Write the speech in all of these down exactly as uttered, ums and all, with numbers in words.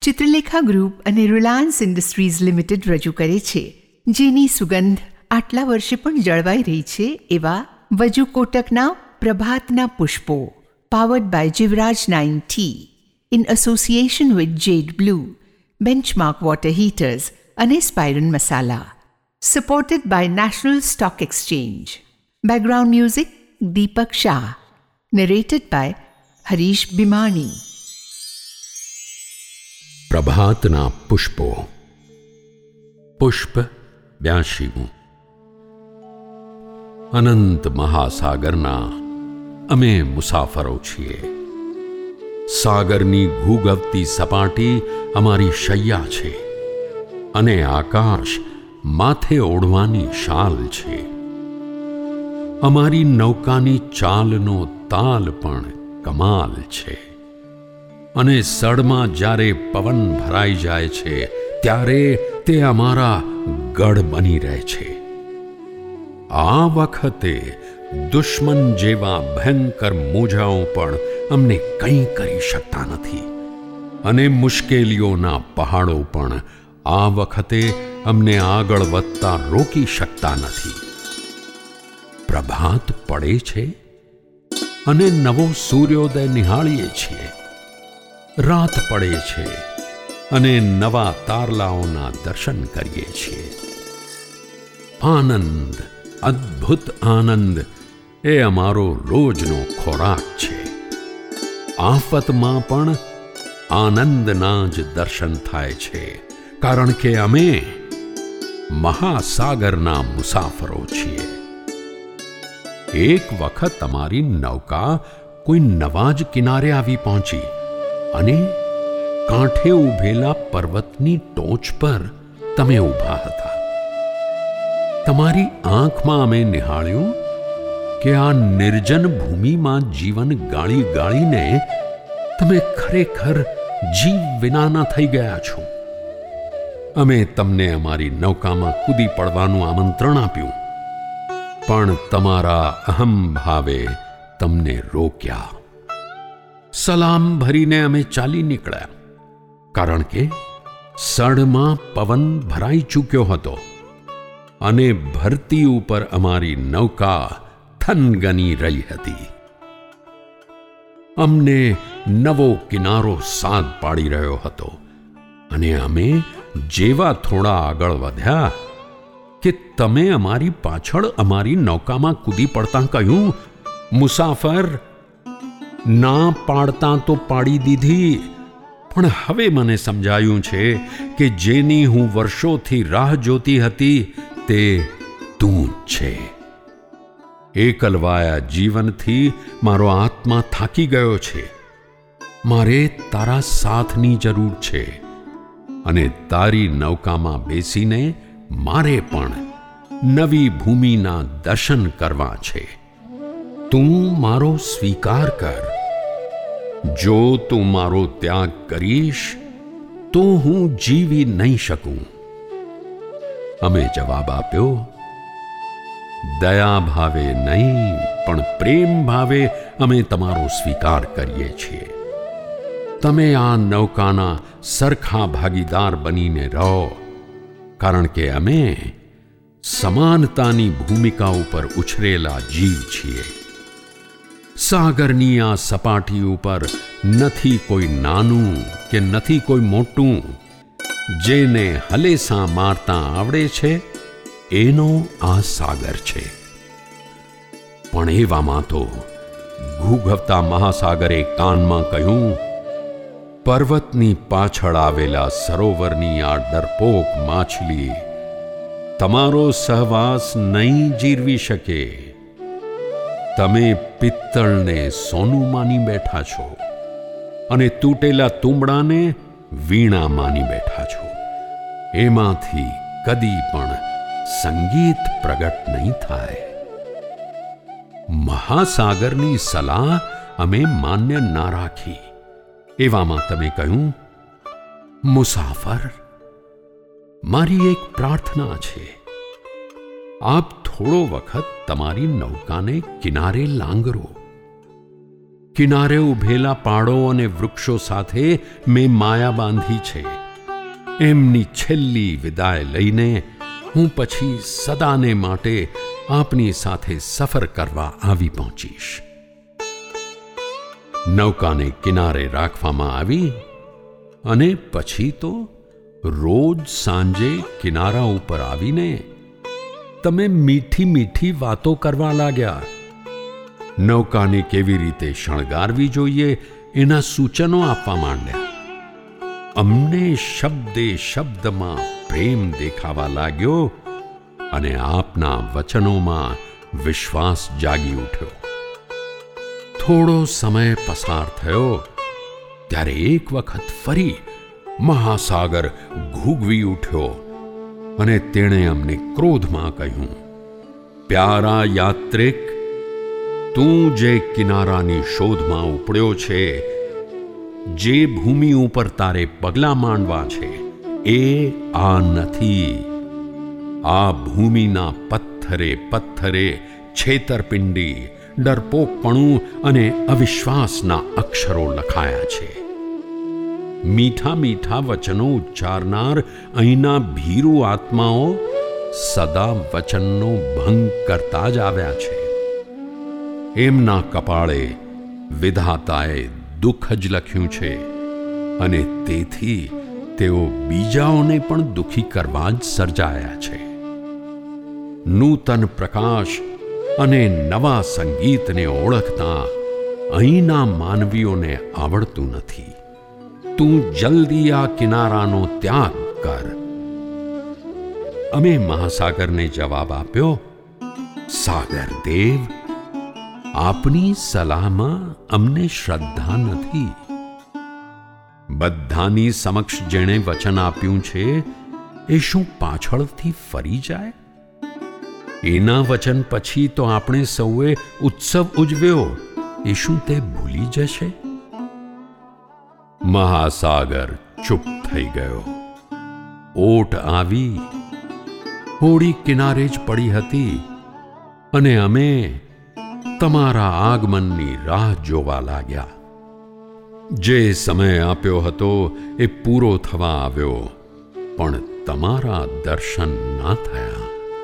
Chitralekha group અને Reliance industries limited રજૂ કરે છે, જેની સુગંધ આટલા વર્ષે પણ જળવાઈ રહી છે એવા વજુ કોટકના પ્રભાતના પુષ્પો, powered by Jivraj nine tea, in association with Jade Blue, benchmark water heaters અને સ્પાઇરન masala. Supported by National Stock Exchange. Background music Deepak Shah. Narrated by Harish Bhimani. પ્રભાતના પુષ્પો. પુષ્પ બ્યાશીમું. અનંત મહાસાગરના અમે મુસાફરો છીએ. સાગરની ઘૂઘવતી સપાટી અમારી શૈયા છે અને આકાશ માથે ઓઢવાની શાલ છે. અમારી નૌકાની ચાલનો તાલ પણ કમાલ છે અને સડમાં જ્યારે પવન ભરાઈ જાય છે ત્યારે તે અમારા ગઢ બની રહે છે. આ વખતે દુશ્મન જેવા ભયંકર મોજાઓ પણ અમને કંઈ કરી શકતા નથી અને મુશ્કેલીઓના પહાડો પણ આ વખતે અમને આગળ વધતા રોકી શકતા નથી. પ્રભાત પડે છે અને નવો સૂર્યોદય નિહાળીએ છીએ. રાત પડે છે અને નવા તારલાઓના દર્શન કરીએ છીએ. આનંદ, અદ્ભુત આનંદ એ અમારો રોજનો ખોરાક છે. આફતમાં પણ આનંદના જ દર્શન થાય છે, કારણ કે અમે મહાસાગરના મુસાફરો છીએ. એક વખત અમારી નૌકા કોઈ નવા જ કિનારે આવી પહોંચી અને કાંઠે ઊભેલા પર્વતની ટોચ પર તમે ઊભા હતા. તમારી આંખમાં અમે નિહાળ્યું કે આ નિર્જન ભૂમિમાં જીવન ગાળી ગાળીને તમે ખરેખર જીવ વિનાના થઈ ગયા છો. અમે તમને અમારી નૌકામાં કૂદી પડવાનું આમંત્રણ આપ્યું, પણ તમારા અહમ ભાવે તમને રોક્યા. સલામ ભરીને અમે ચાલી નીકળ્યા, કારણ કે સડમાં પવન ભરાઈ ચૂક્યો હતો અને ભરતી ઉપર અમારી નૌકા થનગની રહી હતી. અમને નવો કિનારો સાદ પાડી રહ્યો હતો અને અમે જેવા થોડા આગળ વધ્યા કે તમે અમારી પાછળ અમારી નૌકામાં કૂદી પડતા કહ્યું, મુસાફર. ના પાડતા તો પાડી દીધી, પણ હવે મને સમજાયું છે કે જેની હું વર્ષોથી રાહ જોતી હતી તે તું જ છે. એકલવાયા જીવનથી મારો આત્મા થાકી ગયો છે. મારે તારા સાથની જરૂર છે અને તારી નૌકામાં બેસીને મારે પણ નવી ભૂમિના દર્શન કરવા છે. તું મારો સ્વીકાર કર. જો તું મારો ત્યાગ કરીશ તો હું જીવી નહીં શકું. અમે જવાબ આપ્યો, દયા ભાવે નહીં પણ પ્રેમ ભાવે અમે તમારો સ્વીકાર કરીએ છીએ. તમે આ નૌકાના સરખા ભાગીદાર બનીને રહો, કારણ કે અમે સમાનતાની ભૂમિકા ઉપર ઉછરેલા જીવ છીએ. સાગરની આ સપાટી ઉપર નથી કોઈ નાનું કે નથી કોઈ મોટું. જેને હલેસાં મારતા આવડે છે એનો આ સાગર છે. પણ એવામાં તો ઘૂઘવતા મહાસાગરે કાનમાં કહ્યું, પર્વતની પાછળ આવેલા સરોવરની આ ડરપોક માછલી તમારો સહવાસ નહીં જીરવી શકે. તમે પિત્તળને સોનું માની બેઠા છો અને તૂટેલા તુંબડાને વીણા માની બેઠા છો. એમાંથી કદી પણ સંગીત પ્રગટ નહીં થાય. મહાસાગરની સલાહ અમે માન્ય ના રાખી. એવામાં તમે કહ્યું, મુસાફર, મારી એક પ્રાર્થના છે. આપ થોડો વખત તમારી નૌકાને કિનારે લાંગરો. કિનારે ઊભેલા પાડો અને વૃક્ષો સાથે મેં માયા બાંધી છે. એમની છેલ્લી વિદાય લઈને હું પછી સદાને માટે આપની સાથે સફર કરવા આવી પહોંચીશ. નૌકાને કિનારે રાખવામાં આવી અને પછી તો રોજ સાંજે કિનારા ઉપર આવીને તમે મીઠી મીઠી વાતો કરવા લાગ્યા. નૌકાને કેવી રીતે શણગારવી જોઈએ એના સૂચનો આપવા માંડ્યા. અમને શબ્દે શબ્દમાં પ્રેમ દેખાવા લાગ્યો અને આપના વચનોમાં વિશ્વાસ જાગી ઉઠ્યો. થોડો સમય પસાર થયો ત્યારે એક વખત ફરી મહાસાગર ઘૂઘવી ઉઠ્યો અને તેણે અમને ક્રોધમાં કહ્યું, પ્યારા યાત્રિક, તું જે કિનારાની શોધમાં ઉપડ્યો છે, જે ભૂમિ ઉપર તારે પગલાં માંડવા છે, એ આ નથી. આ ભૂમિના પથ્થરે પથ્થરે છેતરપિંડી, ડરપોકપણું અને અવિશ્વાસના અક્ષરો લખાયા છે. મીઠા મીઠા વચનો ઉચ્ચારનાર અહીંના ભીરુ આત્માઓ સદા વચનનો ભંગ કરતા જ આવ્યા છે. એમના કપાળે વિધાતાએ દુઃખ જ લખ્યું છે અને તેથી તેઓ બીજાઓને પણ દુઃખી કરવા જ સર્જાયા છે. નૂતન પ્રકાશ અને નવા સંગીતને ઓળખતા અહીંના માનવીઓને આવડતું નથી. તું જલ્દી આ કિનારાનો ત્યાગ કર. અમે મહાસાગરને જવાબ આપ્યો, સાગર દેવ, આપની સલાહમાં અમને શ્રદ્ધા નથી. બધાની સમક્ષ જેણે વચન આપ્યું છે એ શું પાછળથી ફરી જાય? એના વચન પછી તો આપણે સૌએ ઉત્સવ ઉજવ્યો, એ શું તે ભૂલી જશે? મહાસાગર ચૂપ થઈ ગયો. ઓટ આવી હોડી કિનારે જ પડી હતી અને અમે તમારા આગમનની રાહ જોવા લાગ્યા. જે સમય આપ્યો હતો એ પૂરો થવા આવ્યો, પણ તમારા દર્શન ના થયા.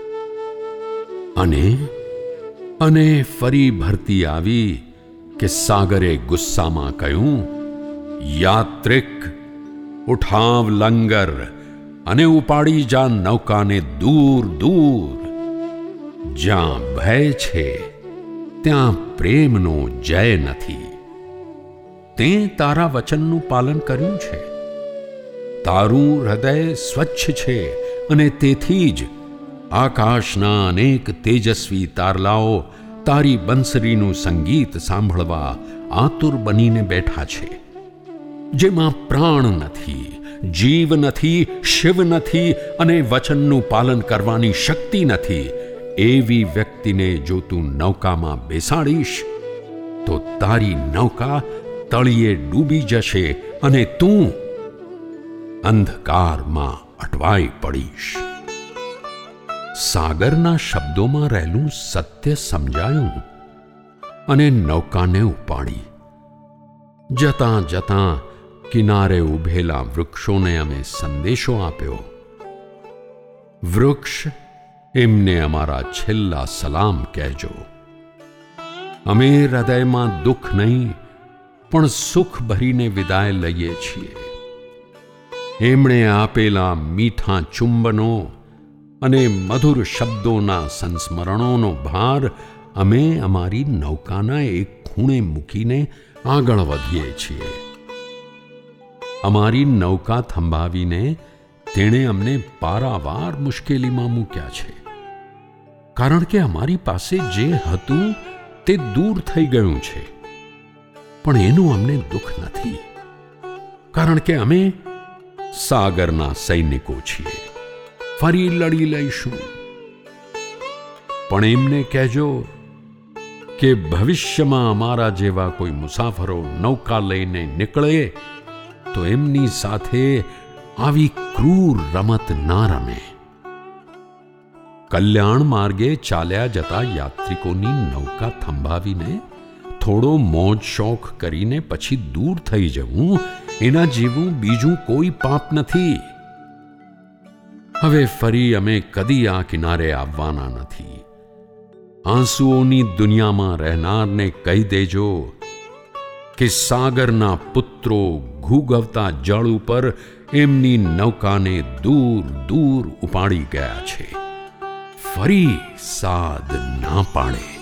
અને અને ફરી ભરતી આવી કે સાગરે ગુસ્સામાં કહ્યું, યાત્રિક, ઉઠાવ લંગર અને ઉપાડી જા નૌકાને દૂર દૂર. જ્યાં ભય છે ત્યાં પ્રેમનો જય નથી. તે તારા વચનનું પાલન કર્યું છે. તારું હૃદય સ્વચ્છ છે અને તેથી જ આકાશના અનેક તેજસ્વી તારલાઓ તારી બંસરીનું સંગીત સાંભળવા આતુર બનીને બેઠા છે. જેમાં પ્રાણ નથી, જીવ નથી, શિવ નથી અને વચનનું પાલન કરવાની શક્તિ નથી, એવી વ્યક્તિને જો તું નૌકામાં બેસાડીશ તો તારી નૌકા તળિયે ડૂબી જશે અને તું અંધકારમાં અટવાઈ પડીશ. સાગરના શબ્દોમાં રહેલું સત્ય સમજાયું અને નૌકાને ઉપાડી. જતાં જતાં કિનારે ઊભેલા વૃક્ષોને અમે સંદેશો આપ્યો. વૃક્ષ, એમને અમારા છેલ્લા સલામ કહેજો. અમે હૃદયમાં દુઃખ નહીં પણ સુખ ભરીને વિદાય લઈએ છીએ. એમણે આપેલા મીઠા ચુંબનો અને મધુર શબ્દોના સંસ્મરણોનો ભાર અમે અમારી નૌકાના એક ખૂણે મૂકીને આગળ વધીએ છીએ. અમારી નૌકા થંભાવીને તેણે અમને પારાવાર મુશ્કેલીમાં મૂક્યા છે, કારણ કે અમારી પાસે જે હતું તે દૂર થઈ ગયું છે. પણ એનું અમને દુઃખ નથી, કારણ કે અમે સાગરના સૈનિકો છીએ. ફરી લડી લઈશું. પણ એમને કહેજો કે ભવિષ્યમાં અમારા જેવા કોઈ મુસાફરો નૌકા લઈને નીકળે તો એમની સાથે આવી ક્રૂર રમત ના રમે. કલ્યાણ માર્ગે ચાલ્યા જતા યાત્રિકોની નૌકા થંભાવીને થોડો મોજ શોખ કરીને પછી દૂર થઈ જવું, એના જેવું બીજું કોઈ પાપ નથી. હવે ફરી અમે કદી આ કિનારે આવવાના નથી. આંસુઓની દુનિયામાં રહેનારને કહી દેજો કે સાગરના પુત્રો ઘૂઘવતા જળ ઉપર એમની નૌકાને દૂર દૂર ઉપાડી ગયા છે. ફરી સાદ ના પાડે.